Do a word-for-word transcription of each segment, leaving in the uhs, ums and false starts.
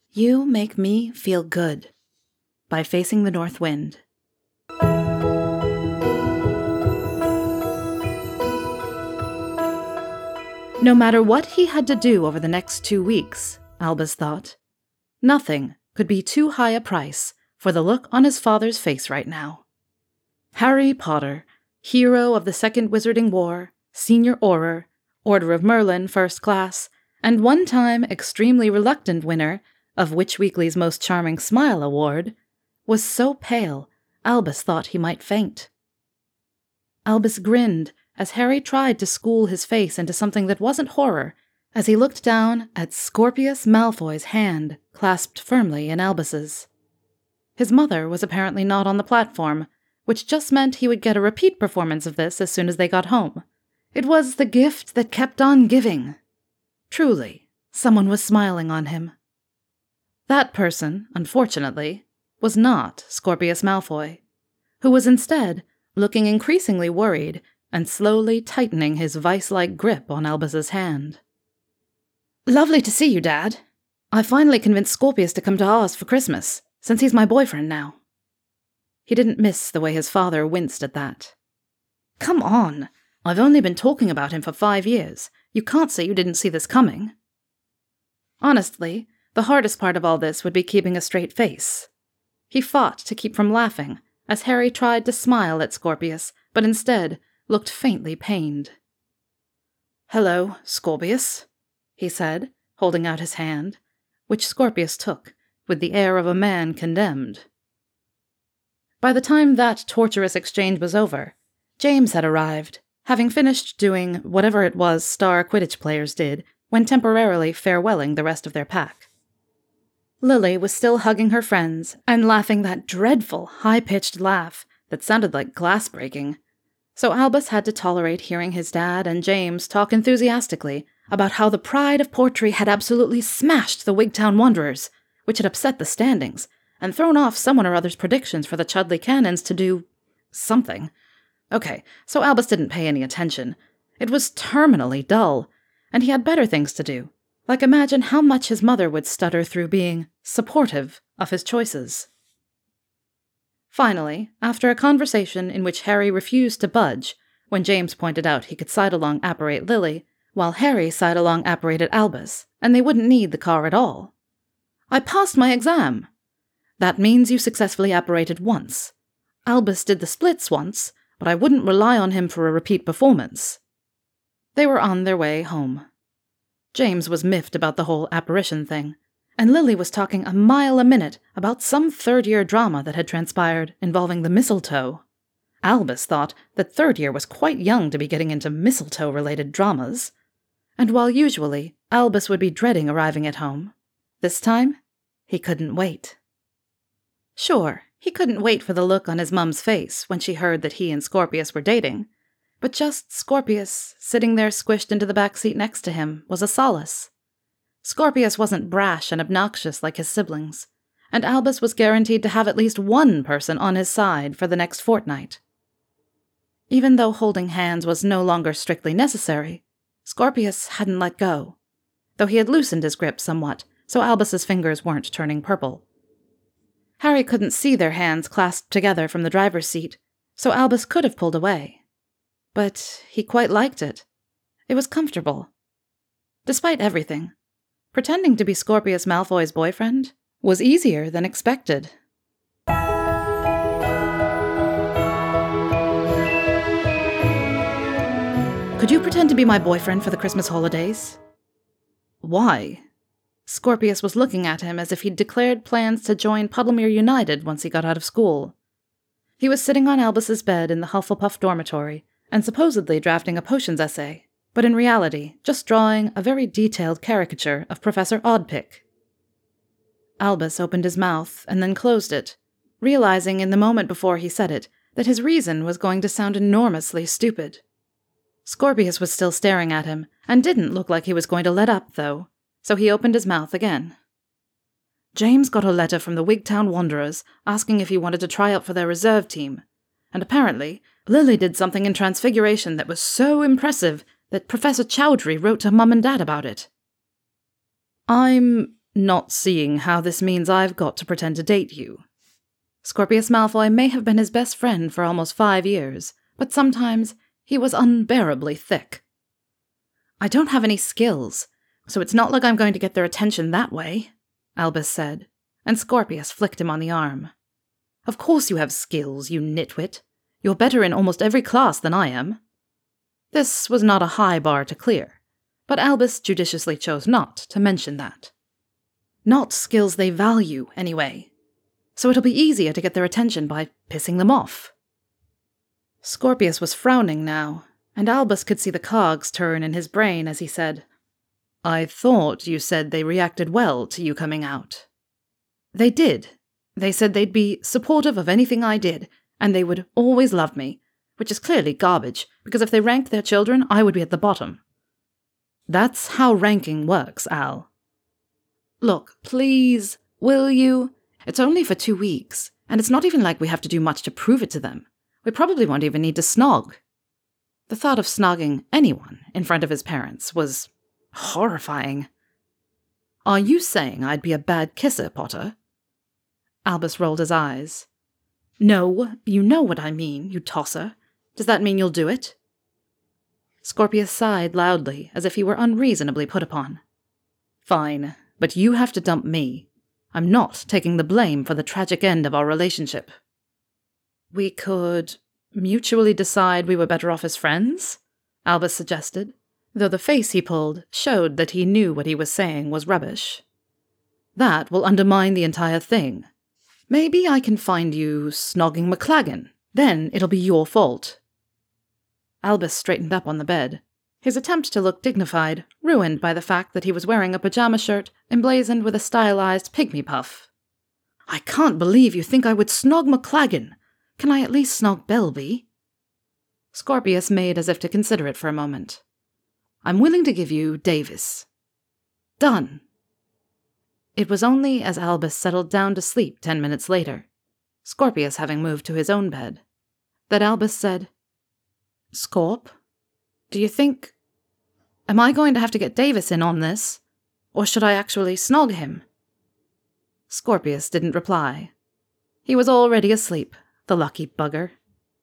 You Make Me Feel Good by Facing the North Wind. No matter what he had to do over the next two weeks, Albus thought, nothing could be too high a price for the look on his father's face right now. Harry Potter, hero of the Second Wizarding War, senior Auror, Order of Merlin First Class, and one-time extremely reluctant winner of Witch Weekly's Most Charming Smile Award, was so pale Albus thought he might faint. Albus grinned as Harry tried to school his face into something that wasn't horror as he looked down at Scorpius Malfoy's hand clasped firmly in Albus's. His mother was apparently not on the platform, which just meant he would get a repeat performance of this as soon as they got home. It was the gift that kept on giving. Truly, someone was smiling on him. That person, unfortunately, was not Scorpius Malfoy, who was instead looking increasingly worried and slowly tightening his vice-like grip on Albus's hand. "Lovely to see you, Dad. I finally convinced Scorpius to come to Oz for Christmas, since he's my boyfriend now." He didn't miss the way his father winced at that. "Come on, I've only been talking about him for five years. You can't say you didn't see this coming." Honestly, the hardest part of all this would be keeping a straight face. He fought to keep from laughing as Harry tried to smile at Scorpius, but instead looked faintly pained. "Hello, Scorpius," he said, holding out his hand, which Scorpius took with the air of a man condemned. By the time that torturous exchange was over, James had arrived, having finished doing whatever it was star Quidditch players did when temporarily farewelling the rest of their pack. Lily was still hugging her friends and laughing that dreadful, high-pitched laugh that sounded like glass breaking, so Albus had to tolerate hearing his dad and James talk enthusiastically about how the pride of Portree had absolutely smashed the Wigtown Wanderers, which had upset the standings, and thrown off someone or other's predictions for the Chudley Cannons to do something. Okay, so Albus didn't pay any attention. It was terminally dull, and he had better things to do, like imagine how much his mother would stutter through being supportive of his choices. Finally, after a conversation in which Harry refused to budge when James pointed out he could side-along apparate Lily, while Harry side-along apparated Albus, and they wouldn't need the car at all. "I passed my exam." "That means you successfully apparated once. Albus did the splits once, but I wouldn't rely on him for a repeat performance." They were on their way home. James was miffed about the whole apparition thing, and Lily was talking a mile a minute about some third-year drama that had transpired involving the mistletoe. Albus thought that third year was quite young to be getting into mistletoe-related dramas, and while usually Albus would be dreading arriving at home, this time he couldn't wait. Sure, he couldn't wait for the look on his mum's face when she heard that he and Scorpius were dating, but just Scorpius, sitting there squished into the back seat next to him, was a solace. Scorpius wasn't brash and obnoxious like his siblings, and Albus was guaranteed to have at least one person on his side for the next fortnight. Even though holding hands was no longer strictly necessary, Scorpius hadn't let go, though he had loosened his grip somewhat, so Albus's fingers weren't turning purple. Harry couldn't see their hands clasped together from the driver's seat, so Albus could have pulled away. But he quite liked it. It was comfortable. Despite everything, pretending to be Scorpius Malfoy's boyfriend was easier than expected. "Could you pretend to be my boyfriend for the Christmas holidays?" "Why?" Scorpius was looking at him as if he'd declared plans to join Puddlemere United once he got out of school. He was sitting on Albus's bed in the Hufflepuff dormitory, and supposedly drafting a potions essay, but in reality just drawing a very detailed caricature of Professor Oddpick. Albus opened his mouth and then closed it, realizing in the moment before he said it that his reason was going to sound enormously stupid. Scorpius was still staring at him, and didn't look like he was going to let up, though, so he opened his mouth again. "James got a letter from the Wigtown Wanderers asking if he wanted to try out for their reserve team, and apparently Lily did something in Transfiguration that was so impressive that Professor Chowdhury wrote to Mum and Dad about it." "I'm not seeing how this means I've got to pretend to date you. Scorpius Malfoy may have been his best friend for almost five years, but sometimes he was unbearably thick. I don't have any skills, so it's not like I'm going to get their attention that way, Albus said, and Scorpius flicked him on the arm. Of course you have skills, you nitwit. You're better in almost every class than I am. This was not a high bar to clear, but Albus judiciously chose not to mention that. Not skills they value, anyway. So it'll be easier to get their attention by pissing them off. Scorpius was frowning now, and Albus could see the cogs turn in his brain as he said, I thought you said they reacted well to you coming out. They did. They said they'd be supportive of anything I did, and they would always love me, which is clearly garbage, because if they ranked their children, I would be at the bottom. That's how ranking works, Al. Look, please, will you? It's only for two weeks, and it's not even like we have to do much to prove it to them. We probably won't even need to snog. The thought of snogging anyone in front of his parents was horrifying. Are you saying I'd be a bad kisser, Potter? Albus rolled his eyes. No, you know what I mean, you tosser. Does that mean you'll do it? Scorpius sighed loudly, as if he were unreasonably put upon. Fine, but you have to dump me. I'm not taking the blame for the tragic end of our relationship. We could mutually decide we were better off as friends? Albus suggested, though the face he pulled showed that he knew what he was saying was rubbish. That will undermine the entire thing. Maybe I can find you snogging McLaggen. Then it'll be your fault. Albus straightened up on the bed, his attempt to look dignified ruined by the fact that he was wearing a pajama shirt emblazoned with a stylized pygmy puff. I can't believe you think I would snog McLaggen. Can I at least snog Belby? Scorpius made as if to consider it for a moment. I'm willing to give you Davis. Done. It was only as Albus settled down to sleep ten minutes later, Scorpius having moved to his own bed, that Albus said, Scorp, do you think... Am I going to have to get Davis in on this? Or should I actually snog him? Scorpius didn't reply. He was already asleep, the lucky bugger.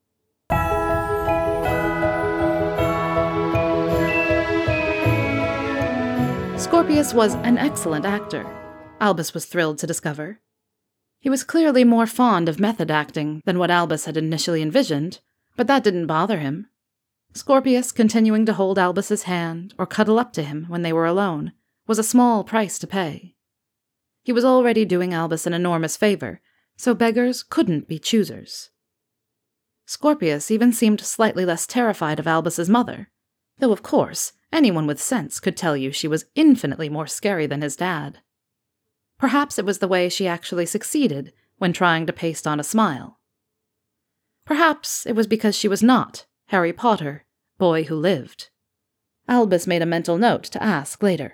Scorpius was an excellent actor, Albus was thrilled to discover. He was clearly more fond of method acting than what Albus had initially envisioned, but that didn't bother him. Scorpius continuing to hold Albus's hand or cuddle up to him when they were alone was a small price to pay. He was already doing Albus an enormous favor, so beggars couldn't be choosers. Scorpius even seemed slightly less terrified of Albus's mother, though of course anyone with sense could tell you she was infinitely more scary than his dad. Perhaps it was the way she actually succeeded when trying to paste on a smile. Perhaps it was because she was not Harry Potter, boy who lived. Albus made a mental note to ask later.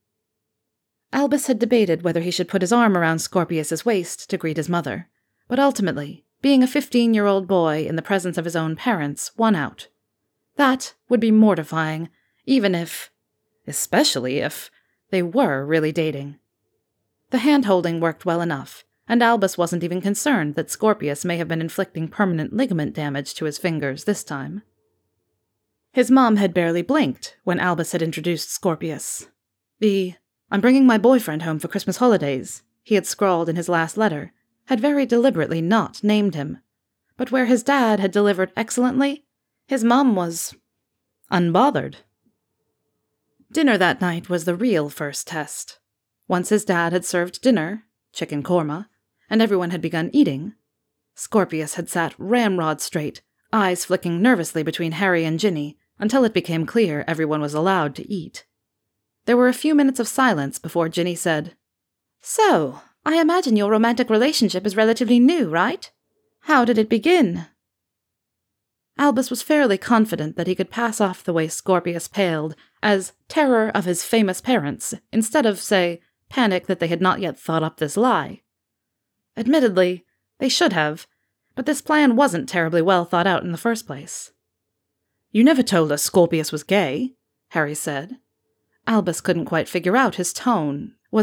Albus had debated whether he should put his arm around Scorpius's waist to greet his mother, but ultimately, being a fifteen-year-old boy in the presence of his own parents won out. That would be mortifying, even if, especially if, they were really dating. The hand-holding worked well enough, and Albus wasn't even concerned that Scorpius may have been inflicting permanent ligament damage to his fingers this time. His mom had barely blinked when Albus had introduced Scorpius. The, I'm bringing my boyfriend home for Christmas holidays, he had scrawled in his last letter, had very deliberately not named him. But where his dad had delivered excellently, his mom was unbothered. Dinner that night was the real first test. Once his dad had served dinner, chicken korma, and everyone had begun eating, Scorpius had sat ramrod straight, eyes flicking nervously between Harry and Ginny, until it became clear everyone was allowed to eat. There were a few minutes of silence before Ginny said, So, I imagine your romantic relationship is relatively new, right? How did it begin? Albus was fairly confident that he could pass off the way Scorpius paled as terror of his famous parents, instead of, say, panic that they had not yet thought up this lie. Admittedly, they should have, but this plan wasn't terribly well thought out in the first place. You never told us Scorpius was gay, Harry said. Albus couldn't quite figure out his tone. Was it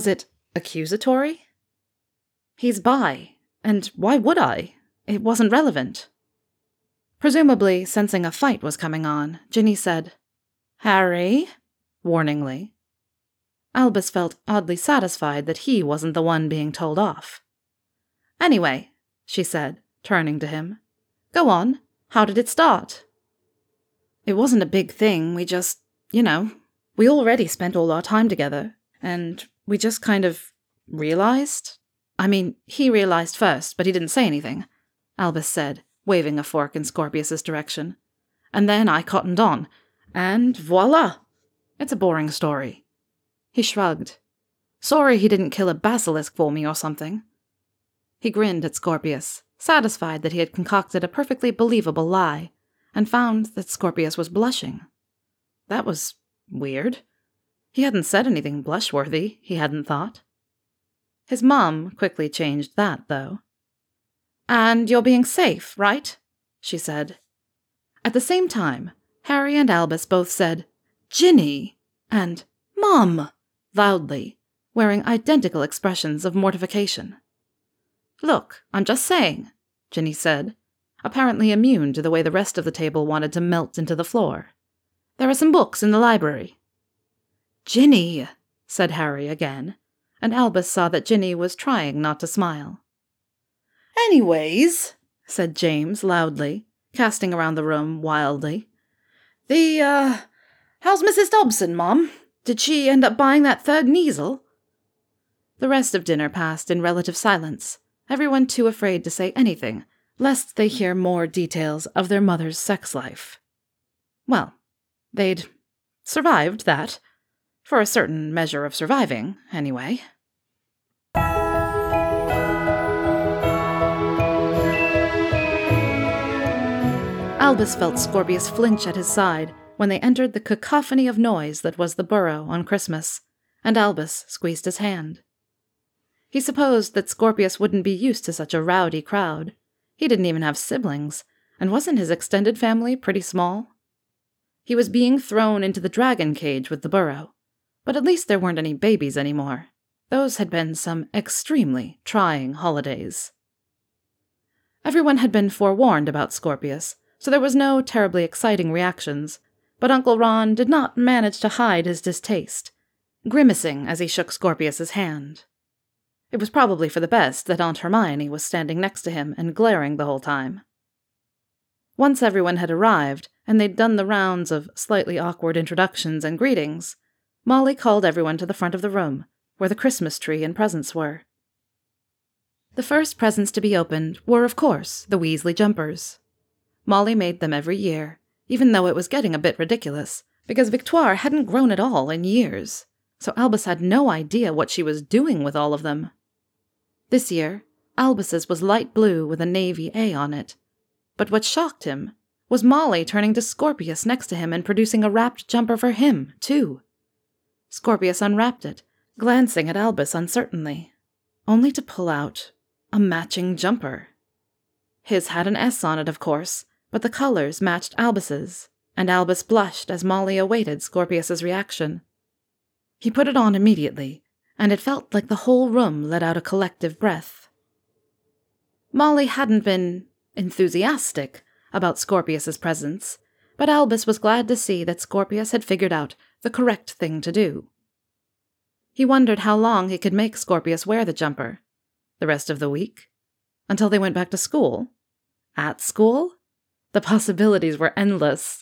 Accusatory? He's bi, and why would I? It wasn't relevant. Presumably, sensing a fight was coming on, Ginny said, "Harry?" warningly. Albus felt oddly satisfied that he wasn't the one being told off. "Anyway," she said, turning to him, "go on. How did it start?" "It wasn't a big thing. We just, you know, we already spent all our time together, and we just kind of realized. I mean, he realized first, but he didn't say anything," Albus said, waving a fork in Scorpius's direction. "And then I cottoned on, and voila! It's a boring story." He shrugged. "Sorry he didn't kill a basilisk for me or something." He grinned at Scorpius, satisfied that he had concocted a perfectly believable lie, and found that Scorpius was blushing. That was weird. He hadn't said anything blush-worthy, he hadn't thought. His mum quickly changed that, though. "And you're being safe, right?" she said. At the same time, Harry and Albus both said, "Ginny!" and "Mum!" loudly, wearing identical expressions of mortification. "Look, I'm just saying," Ginny said, apparently immune to the way the rest of the table wanted to melt into the floor. "There are some books in the library." "Ginny!" said Harry again, and Albus saw that Ginny was trying not to smile. "Anyways," said James loudly, casting around the room wildly. The, uh, how's Missus Dobson, Mom? Did she end up buying that third measle?" The rest of dinner passed in relative silence, everyone too afraid to say anything, lest they hear more details of their mother's sex life. Well, they'd survived that. For a certain measure of surviving, anyway. Albus felt Scorpius flinch at his side when they entered the cacophony of noise that was the Burrow on Christmas, and Albus squeezed his hand. He supposed that Scorpius wouldn't be used to such a rowdy crowd. He didn't even have siblings, and wasn't his extended family pretty small? He was being thrown into the dragon cage with the Burrow, but at least there weren't any babies anymore. Those had been some extremely trying holidays. Everyone had been forewarned about Scorpius, so there was no terribly exciting reactions, but Uncle Ron did not manage to hide his distaste, grimacing as he shook Scorpius's hand. It was probably for the best that Aunt Hermione was standing next to him and glaring the whole time. Once everyone had arrived, and they'd done the rounds of slightly awkward introductions and greetings, Molly called everyone to the front of the room, where the Christmas tree and presents were. The first presents to be opened were, of course, the Weasley jumpers. Molly made them every year, even though it was getting a bit ridiculous, because Victoire hadn't grown at all in years, so Albus had no idea what she was doing with all of them. This year, Albus's was light blue with a navy A on it, but what shocked him was Molly turning to Scorpius next to him and producing a wrapped jumper for him, too. Scorpius unwrapped it, glancing at Albus uncertainly, only to pull out a matching jumper. His had an S on it, of course, but the colors matched Albus's, and Albus blushed as Molly awaited Scorpius's reaction. He put it on immediately, and it felt like the whole room let out a collective breath. Molly hadn't been enthusiastic about Scorpius's presence, but Albus was glad to see that Scorpius had figured out the correct thing to do. He wondered how long he could make Scorpius wear the jumper. The rest of the week? Until they went back to school? At school? The possibilities were endless.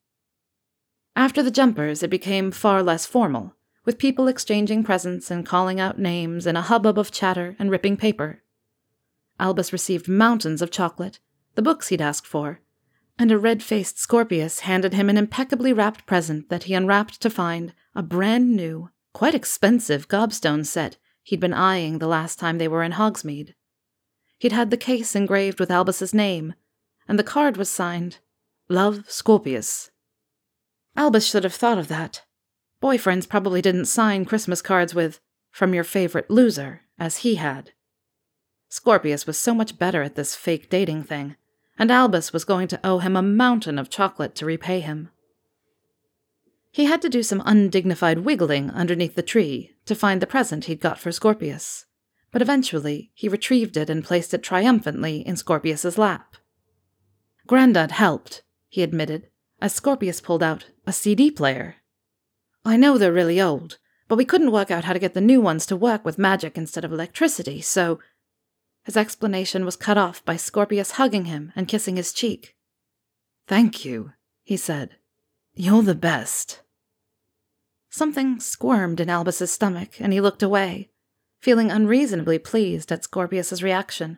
After the jumpers, it became far less formal, with people exchanging presents and calling out names in a hubbub of chatter and ripping paper. Albus received mountains of chocolate, the books he'd asked for, and a red-faced Scorpius handed him an impeccably wrapped present that he unwrapped to find a brand-new, quite expensive gobstone set he'd been eyeing the last time they were in Hogsmeade. He'd had the case engraved with Albus's name, and the card was signed, "Love, Scorpius." Albus should have thought of that. Boyfriends probably didn't sign Christmas cards with, "From your favorite loser," as he had. Scorpius was so much better at this fake dating thing, and Albus was going to owe him a mountain of chocolate to repay him. He had to do some undignified wiggling underneath the tree to find the present he'd got for Scorpius, but eventually he retrieved it and placed it triumphantly in Scorpius's lap. "Grandad helped," he admitted, as Scorpius pulled out a C D player. "I know they're really old, but we couldn't work out how to get the new ones to work with magic instead of electricity, so—" His explanation was cut off by Scorpius hugging him and kissing his cheek. "Thank you," he said. "You're the best." Something squirmed in Albus's stomach, and he looked away, feeling unreasonably pleased at Scorpius's reaction.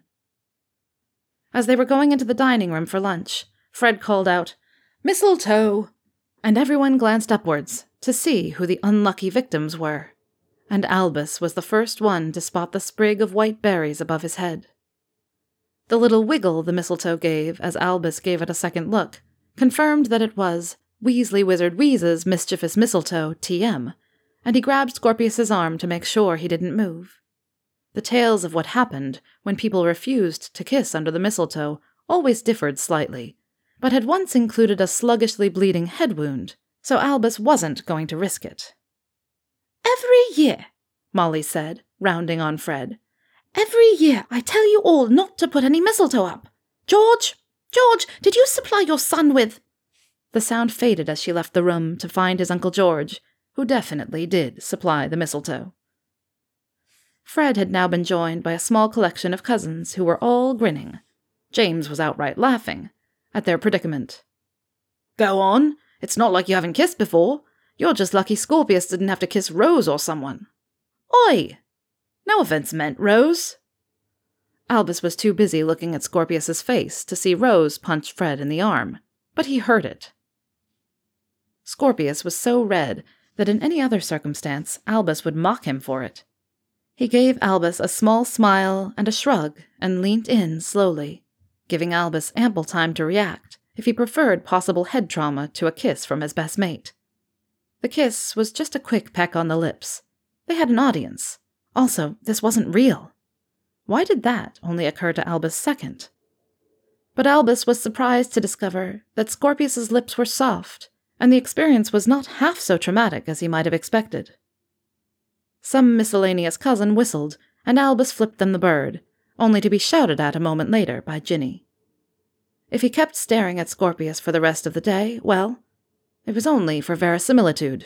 As they were going into the dining room for lunch, Fred called out, "Mistletoe!" and everyone glanced upwards to see who the unlucky victims were, and Albus was the first one to spot the sprig of white berries above his head. The little wiggle the mistletoe gave as Albus gave it a second look confirmed that it was Weasley Wizard Wheeze's mischievous mistletoe, T M, and he grabbed Scorpius's arm to make sure he didn't move. The tales of what happened when people refused to kiss under the mistletoe always differed slightly, but had once included a sluggishly bleeding head wound, so Albus wasn't going to risk it. "Every year," Molly said, rounding on Fred. "Every year I tell you all not to put any mistletoe up. George! George, did you supply your son with—" The sound faded as she left the room to find his Uncle George, who definitely did supply the mistletoe. Fred had now been joined by a small collection of cousins who were all grinning. James was outright laughing at their predicament. "Go on, it's not like you haven't kissed before. You're just lucky Scorpius didn't have to kiss Rose or someone." "Oi! No offense meant, Rose." Albus was too busy looking at Scorpius's face to see Rose punch Fred in the arm, but he heard it. Scorpius was so red that in any other circumstance Albus would mock him for it. He gave Albus a small smile and a shrug and leant in slowly, giving Albus ample time to react if he preferred possible head trauma to a kiss from his best mate. The kiss was just a quick peck on the lips. They had an audience. Also, this wasn't real. Why did that only occur to Albus second? But Albus was surprised to discover that Scorpius's lips were soft, and the experience was not half so traumatic as he might have expected. Some miscellaneous cousin whistled, and Albus flipped them the bird, only to be shouted at a moment later by Ginny. If he kept staring at Scorpius for the rest of the day, well, it was only for verisimilitude.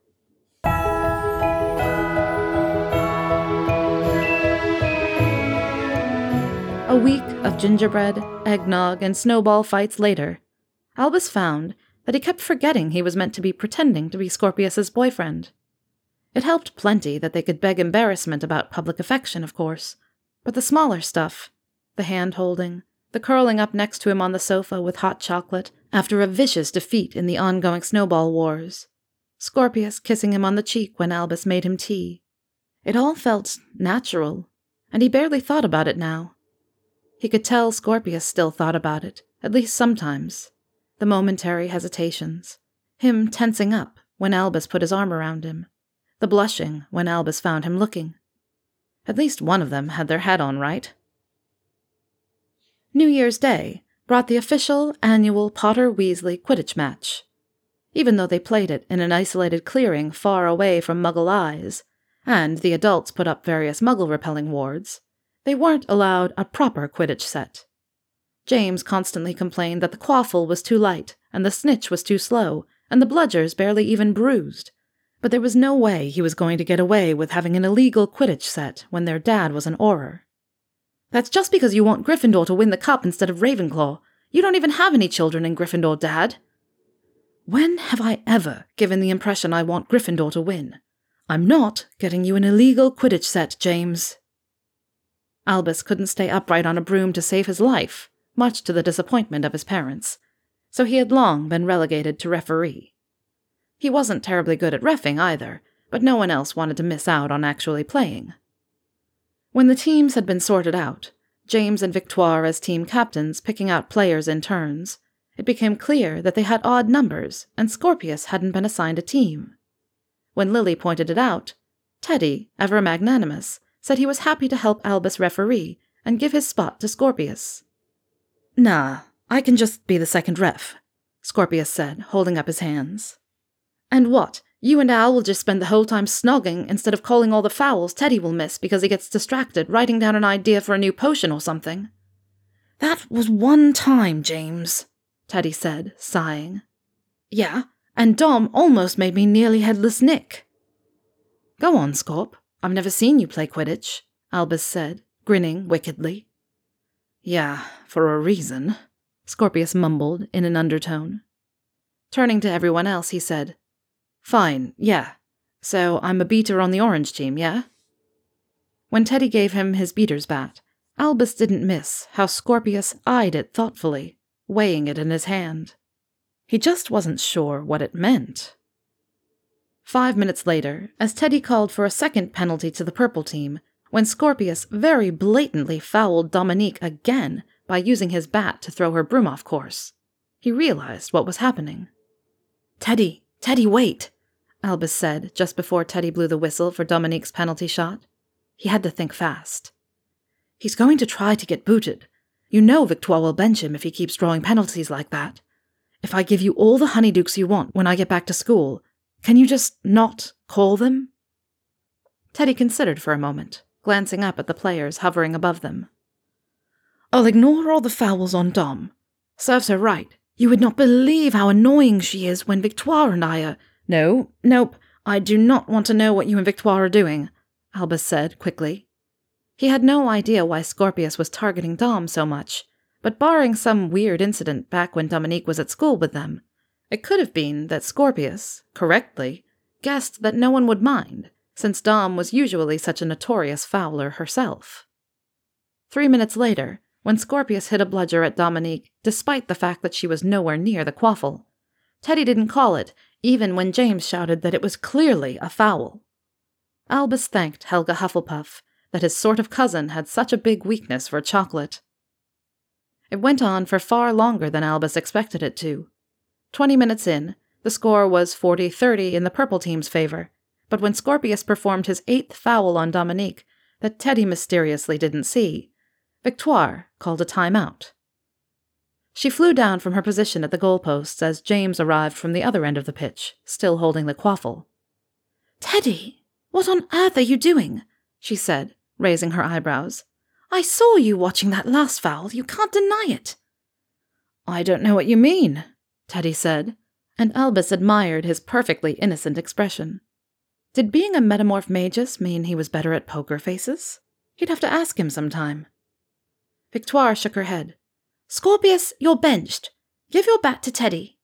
A week of gingerbread, eggnog, and snowball fights later, Albus found that he kept forgetting he was meant to be pretending to be Scorpius's boyfriend. It helped plenty that they could beg embarrassment about public affection, of course, but the smaller stuff, the hand-holding, the curling up next to him on the sofa with hot chocolate after a vicious defeat in the ongoing snowball wars, Scorpius kissing him on the cheek when Albus made him tea, it all felt natural, and he barely thought about it now. He could tell Scorpius still thought about it, at least sometimes. The momentary hesitations, him tensing up when Albus put his arm around him, the blushing when Albus found him looking. At least one of them had their hat on right. New Year's Day brought the official annual Potter-Weasley Quidditch match. Even though they played it in an isolated clearing far away from Muggle eyes, and the adults put up various Muggle-repelling wards, they weren't allowed a proper Quidditch set. James constantly complained that the quaffle was too light, and the snitch was too slow, and the bludgers barely even bruised. But there was no way he was going to get away with having an illegal Quidditch set when their dad was an Auror. "That's just because you want Gryffindor to win the cup instead of Ravenclaw. You don't even have any children in Gryffindor, Dad." "When have I ever given the impression I want Gryffindor to win? I'm not getting you an illegal Quidditch set, James." Albus couldn't stay upright on a broom to save his life, much to the disappointment of his parents, so he had long been relegated to referee. He wasn't terribly good at reffing either, but no one else wanted to miss out on actually playing. When the teams had been sorted out, James and Victoire as team captains picking out players in turns, it became clear that they had odd numbers and Scorpius hadn't been assigned a team. When Lily pointed it out, Teddy, ever magnanimous, said he was happy to help Albus referee and give his spot to Scorpius. "Nah, I can just be the second ref," Scorpius said, holding up his hands. "And what, You and Al will just spend the whole time snogging instead of calling all the fouls Teddy will miss because he gets distracted writing down an idea for a new potion or something." "That was one time, James," Teddy said, sighing. "Yeah, and Dom almost made me nearly headless Nick." "Go on, Scorp. I've never seen you play Quidditch," Albus said, grinning wickedly. "Yeah, for a reason," Scorpius mumbled in an undertone. Turning to everyone else, he said, "Fine, yeah. So I'm a beater on the orange team, yeah?" When Teddy gave him his beater's bat, Albus didn't miss how Scorpius eyed it thoughtfully, weighing it in his hand. He just wasn't sure what it meant. Five minutes later, as Teddy called for a second penalty to the purple team, when Scorpius very blatantly fouled Dominique again by using his bat to throw her broom off course, he realized what was happening. "Teddy, Teddy, wait," Albus said just before Teddy blew the whistle for Dominique's penalty shot. He had to think fast. "He's going to try to get booted. You know Victoire will bench him if he keeps drawing penalties like that. If I give you all the honeydukes you want when I get back to school, can you just not call them?" Teddy considered for a moment, glancing up at the players hovering above them. "I'll ignore all the fouls on Dom. Serves her right. You would not believe how annoying she is when Victoire and I are—" "No, nope, I do not want to know what you and Victoire are doing," Albus said quickly. He had no idea why Scorpius was targeting Dom so much, but barring some weird incident back when Dominique was at school with them, it could have been that Scorpius, correctly, guessed that no one would mind, since Dom was usually such a notorious fouler herself. Three minutes later, when Scorpius hit a bludger at Dominique, despite the fact that she was nowhere near the quaffle, Teddy didn't call it, even when James shouted that it was clearly a foul. Albus thanked Helga Hufflepuff that his sort of cousin had such a big weakness for chocolate. It went on for far longer than Albus expected it to. Twenty minutes in, the score was forty thirty in the purple team's favor, but when Scorpius performed his eighth foul on Dominique that Teddy mysteriously didn't see, Victoire called a timeout. She flew down from her position at the goalposts as James arrived from the other end of the pitch, still holding the quaffle. "Teddy, what on earth are you doing?" she said, raising her eyebrows. "I saw you watching that last foul. You can't deny it." "I don't know what you mean," Teddy said, and Albus admired his perfectly innocent expression. Did being a metamorph magus mean he was better at poker faces? He'd have to ask him sometime. Victoire shook her head. "Scorpius, you're benched. Give your bat to Teddy."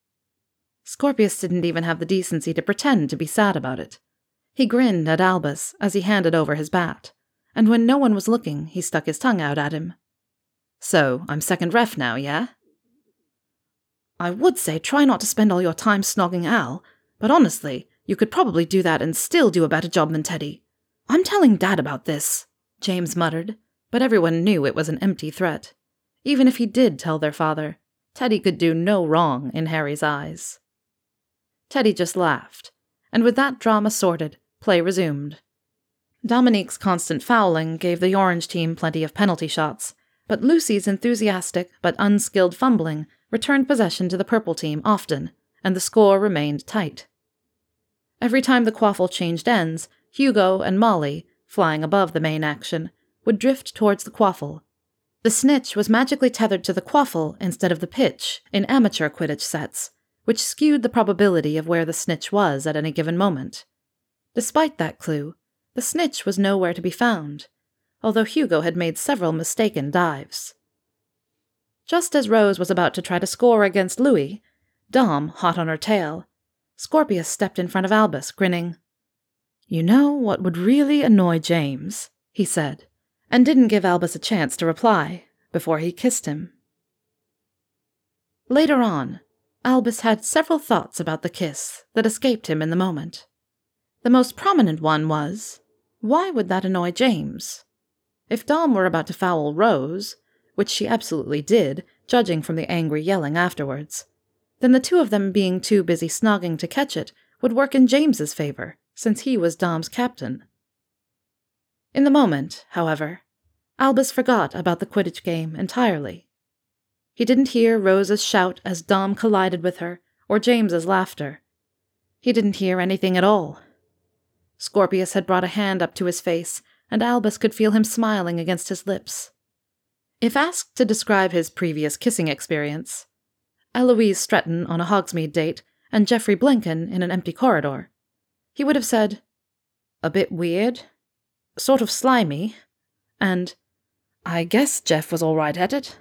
Scorpius didn't even have the decency to pretend to be sad about it. He grinned at Albus as he handed over his bat, and when no one was looking, he stuck his tongue out at him. "So, I'm second ref now, yeah?" "I would say try not to spend all your time snogging Al, but honestly, you could probably do that and still do a better job than Teddy. I'm telling Dad about this," James muttered, but everyone knew it was an empty threat. Even if he did tell their father, Teddy could do no wrong in Harry's eyes. Teddy just laughed, and with that drama sorted, play resumed. Dominique's constant fouling gave the orange team plenty of penalty shots, but Lucy's enthusiastic but unskilled fumbling returned possession to the purple team often, and the score remained tight. Every time the quaffle changed ends, Hugo and Molly, flying above the main action, would drift towards the quaffle. The snitch was magically tethered to the quaffle instead of the pitch in amateur Quidditch sets, which skewed the probability of where the snitch was at any given moment. Despite that clue, the snitch was nowhere to be found, although Hugo had made several mistaken dives. Just as Rose was about to try to score against Louis, Dom, hot on her tail, Scorpius stepped in front of Albus, grinning. "You know what would really annoy James," he said, and didn't give Albus a chance to reply before he kissed him. Later on, Albus had several thoughts about the kiss that escaped him in the moment. The most prominent one was, why would that annoy James? If Dom were about to foul Rose, which she absolutely did, judging from the angry yelling afterwards, then the two of them being too busy snogging to catch it would work in James's favor, since he was Dom's captain. In the moment, however, Albus forgot about the Quidditch game entirely. He didn't hear Rose's shout as Dom collided with her, or James's laughter. He didn't hear anything at all. Scorpius had brought a hand up to his face, and Albus could feel him smiling against his lips. If asked to describe his previous kissing experience, Eloise Stretton on a Hogsmeade date and Geoffrey Blinken in an empty corridor, he would have said, a bit weird, sort of slimy, and I guess Jeff was all right at it.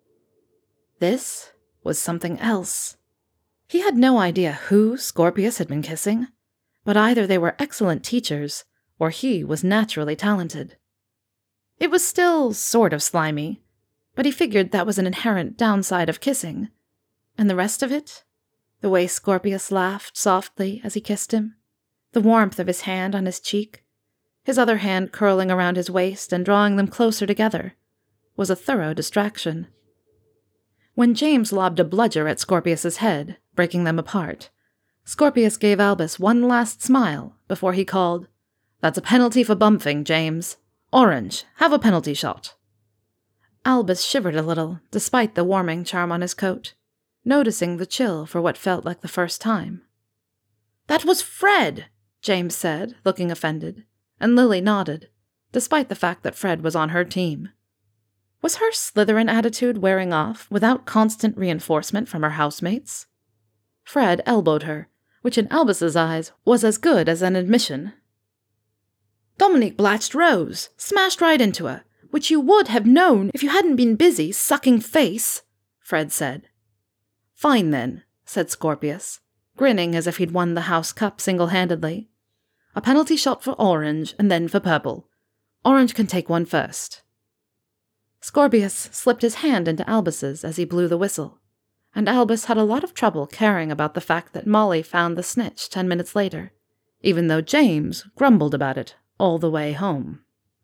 This was something else. He had no idea who Scorpius had been kissing, but either they were excellent teachers or he was naturally talented. It was still sort of slimy, but he figured that was an inherent downside of kissing. And the rest of it? The way Scorpius laughed softly as he kissed him, the warmth of his hand on his cheek, his other hand curling around his waist and drawing them closer together, was a thorough distraction. When James lobbed a bludger at Scorpius's head, breaking them apart, Scorpius gave Albus one last smile before he called, "That's a penalty for bumping, James. Orange, have a penalty shot." Albus shivered a little, despite the warming charm on his coat, noticing the chill for what felt like the first time. "That was Fred," James said, looking offended, and Lily nodded, despite the fact that Fred was on her team. Was her Slytherin attitude wearing off without constant reinforcement from her housemates? Fred elbowed her, which in Albus's eyes was as good as an admission. "Dominique blatched Rose, smashed right into her, which you would have known if you hadn't been busy sucking face," Fred said. "Fine then," said Scorpius, grinning as if he'd won the House Cup single-handedly. "A penalty shot for Orange and then for Purple. Orange can take one first." Scorpius slipped his hand into Albus's as he blew the whistle, and Albus had a lot of trouble caring about the fact that Molly found the snitch ten minutes later, even though James grumbled about it all the way home.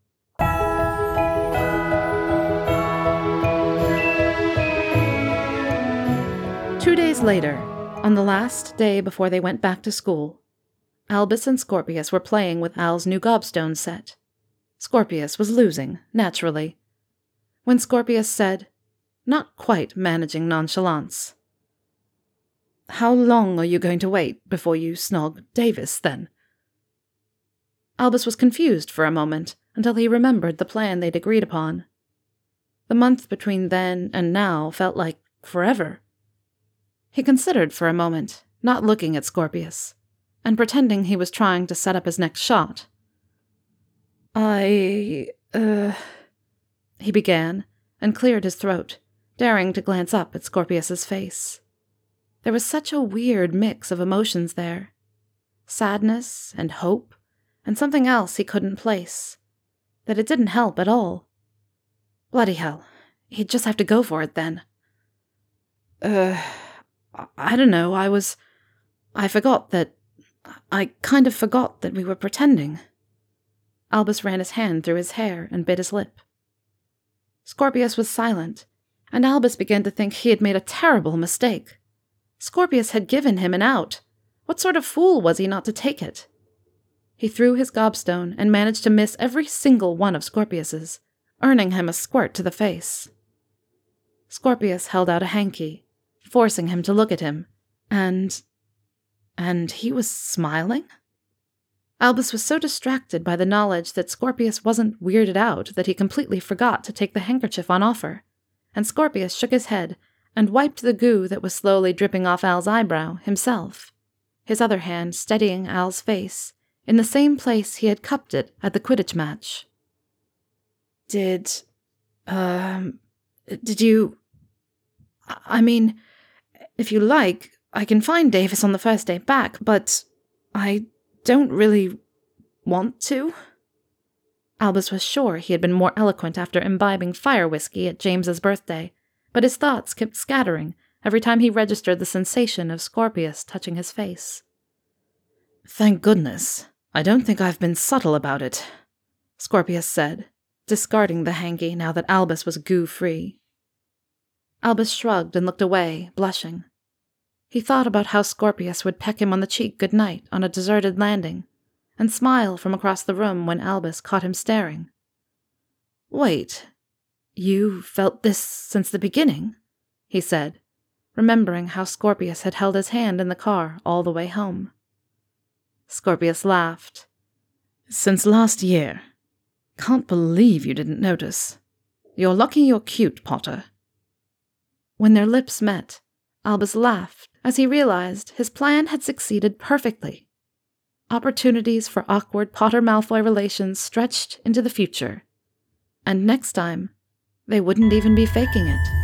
Two days later, on the last day before they went back to school, Albus and Scorpius were playing with Al's new gobstone set. Scorpius was losing, naturally. When Scorpius said, not quite managing nonchalance, "How long are you going to wait before you snog Davis, then?" Albus was confused for a moment until he remembered the plan they'd agreed upon. The month between then and now felt like forever. He considered for a moment, not looking at Scorpius, and pretending he was trying to set up his next shot. I, uh... he began, and cleared his throat, daring to glance up at Scorpius's face. There was such a weird mix of emotions there. Sadness and hope, and something else he couldn't place, that it didn't help at all. Bloody hell, he'd just have to go for it then. Uh, I don't know, I was... I forgot that... I kind of forgot that we were pretending. Albus ran his hand through his hair and bit his lip. Scorpius was silent, and Albus began to think he had made a terrible mistake. Scorpius had given him an out. What sort of fool was he not to take it? He threw his gobstone and managed to miss every single one of Scorpius's, earning him a squirt to the face. Scorpius held out a hanky, forcing him to look at him, and... and he was smiling? Albus was so distracted by the knowledge that Scorpius wasn't weirded out that he completely forgot to take the handkerchief on offer, and Scorpius shook his head and wiped the goo that was slowly dripping off Al's eyebrow himself, his other hand steadying Al's face in the same place he had cupped it at the Quidditch match. Did... um... did you... I mean, if you like, I can find Davis on the first day back, but I don't really want to. Albus was sure he had been more eloquent after imbibing fire whiskey at James's birthday, but his thoughts kept scattering every time he registered the sensation of Scorpius touching his face. Thank goodness, I don't think I've been subtle about it, Scorpius said, discarding the hanky now that Albus was goo-free. Albus shrugged and looked away, blushing. He thought about how Scorpius would peck him on the cheek good-night on a deserted landing, and smile from across the room when Albus caught him staring. Wait, you felt this since the beginning? He said, remembering how Scorpius had held his hand in the car all the way home. Scorpius laughed. Since last year. Can't believe you didn't notice. You're lucky you're cute, Potter. When their lips met, Albus laughed as he realized his plan had succeeded perfectly. Opportunities for awkward Potter-Malfoy relations stretched into the future. And next time, they wouldn't even be faking it.